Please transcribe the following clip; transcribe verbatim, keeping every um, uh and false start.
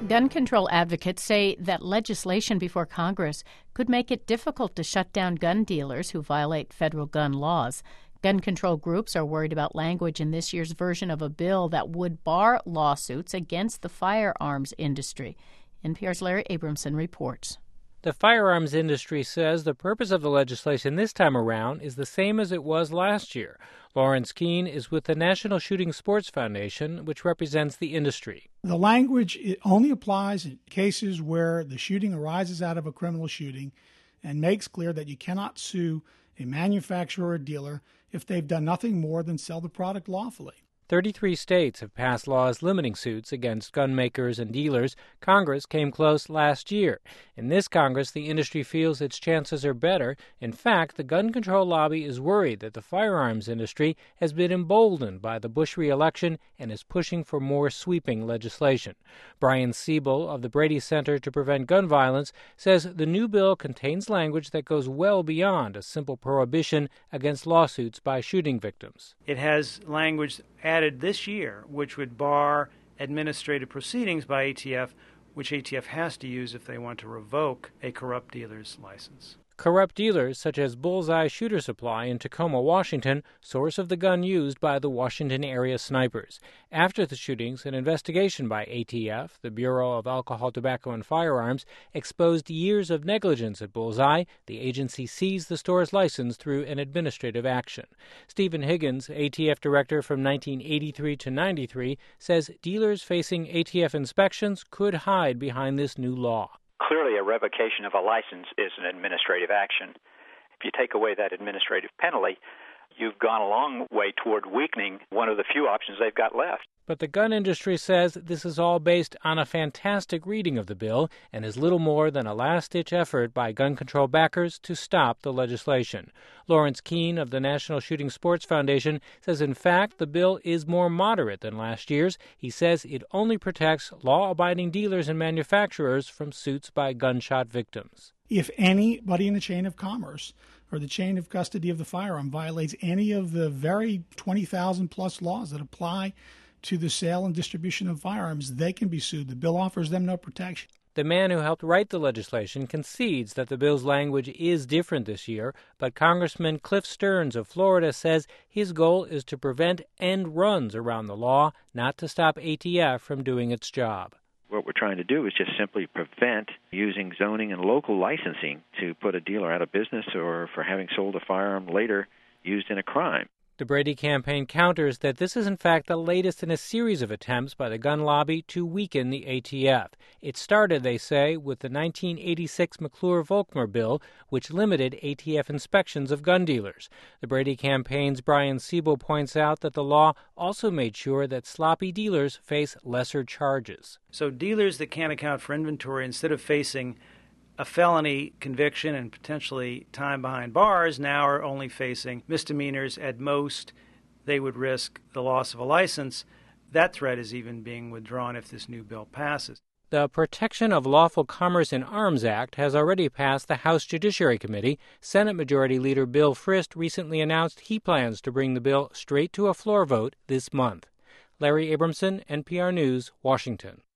Gun control advocates say that legislation before Congress could make it difficult to shut down gun dealers who violate federal gun laws. Gun control groups are worried about language in this year's version of a bill that would bar lawsuits against the firearms industry. N P R's Larry Abramson reports. The firearms industry says the purpose of the legislation this time around is the same as it was last year. Lawrence Keene is with the National Shooting Sports Foundation, which represents the industry. The language it only applies in cases where the shooting arises out of a criminal shooting and makes clear that you cannot sue a manufacturer or dealer if they've done nothing more than sell the product lawfully. thirty-three states have passed laws limiting suits against gun makers and dealers. Congress came close last year. In this Congress, the industry feels its chances are better. In fact, the gun control lobby is worried that the firearms industry has been emboldened by the Bush re-election and is pushing for more sweeping legislation. Brian Siebel of the Brady Center to Prevent Gun Violence says the new bill contains language that goes well beyond a simple prohibition against lawsuits by shooting victims. It has language added this year, which would bar administrative proceedings by A T F, which A T F has to use if they want to revoke a corrupt dealer's license. Corrupt dealers such as Bullseye Shooter Supply in Tacoma, Washington, source of the gun used by the Washington area snipers. After the shootings, an investigation by A T F, the Bureau of Alcohol, Tobacco, and Firearms, exposed years of negligence at Bullseye. The agency seized the store's license through an administrative action. Stephen Higgins, A T F director from nineteen eighty-three to ninety-three, says dealers facing A T F inspections could hide behind this new law. Clearly, a revocation of a license is an administrative action. If you take away that administrative penalty, you've gone a long way toward weakening one of the few options they've got left. But the gun industry says this is all based on a fantastic reading of the bill and is little more than a last-ditch effort by gun control backers to stop the legislation. Lawrence Keene of the National Shooting Sports Foundation says, in fact, the bill is more moderate than last year's. He says it only protects law-abiding dealers and manufacturers from suits by gunshot victims. If anybody in the chain of commerce or the chain of custody of the firearm violates any of the very twenty thousand plus laws that apply to the sale and distribution of firearms, they can be sued. The bill offers them no protection. The man who helped write the legislation concedes that the bill's language is different this year, but Congressman Cliff Stearns of Florida says his goal is to prevent end runs around the law, not to stop A T F from doing its job. What we're trying to do is just simply prevent using zoning and local licensing to put a dealer out of business or for having sold a firearm later used in a crime. The Brady campaign counters that this is in fact the latest in a series of attempts by the gun lobby to weaken the A T F. It started, they say, with the nineteen eighty-six McClure-Volkmer bill, which limited A T F inspections of gun dealers. The Brady campaign's Brian Siebel points out that the law also made sure that sloppy dealers face lesser charges. So dealers that can't account for inventory, instead of facing a felony conviction and potentially time behind bars, now are only facing misdemeanors. At most, they would risk the loss of a license. That threat is even being withdrawn if this new bill passes. The Protection of Lawful Commerce in Arms Act has already passed the House Judiciary Committee. Senate Majority Leader Bill Frist recently announced he plans to bring the bill straight to a floor vote this month. Larry Abramson, N P R News, Washington.